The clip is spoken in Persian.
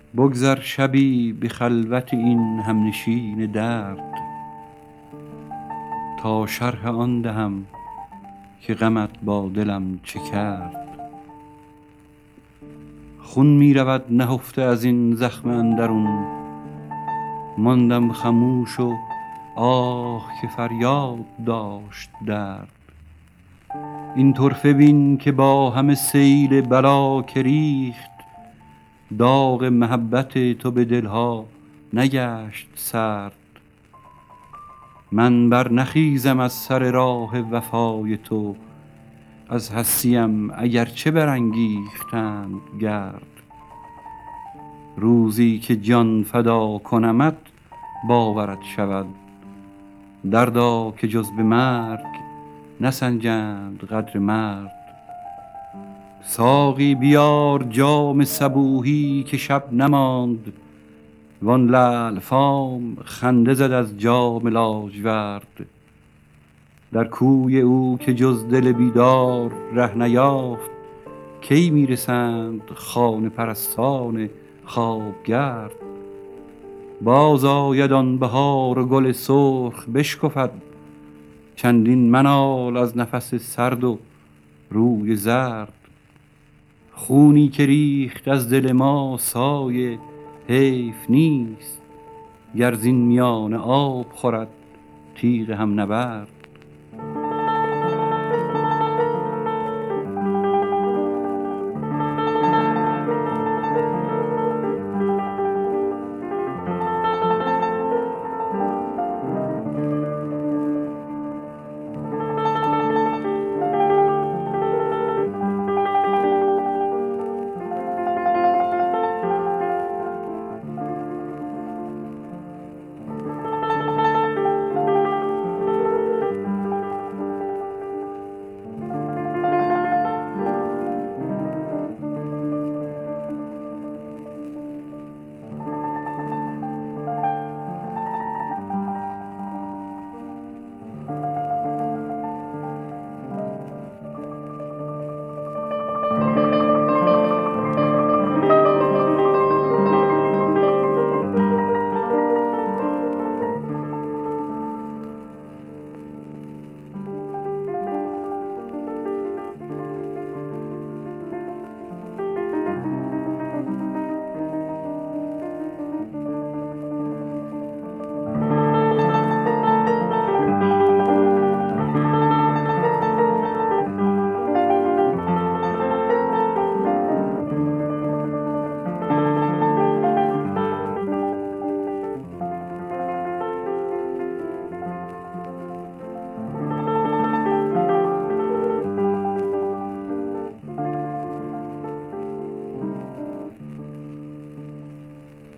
بگذر شبی به خلوت این همنشین درد، تا شرح آن دهم که غمت با دلم چه کرد. خون می رود نهفته از این زخم اندرون، ماندم خموش و آه که فریاد داشت درد. این طرفه بین که با همه سیل بلا که ریخت، داغ محبت تو به دلها نگشت سرد. من بر نخیزم از سر راه وفای تو، از هستیم اگرچه برانگیختند گرد. روزی که جان فدا کنمت باورت شود، دردا که جز به مرگ نسنجند قدر مرد. ساقی بیار جام صبوحی که شب نماند، وان لعل فام خنده زد از جام لاجورد. در کوی او که جز دل بیدار ره نیافت، کی میرسند خانه پرستان خوابگرد. باز آید آن بهار و گل سرخ بشکفد، چندین منال از نفس سرد و روی زرد. خونی که ریخت از دل ما سایه حیف نیست، گر زین میانه آب خورد تیغ هم نبرد.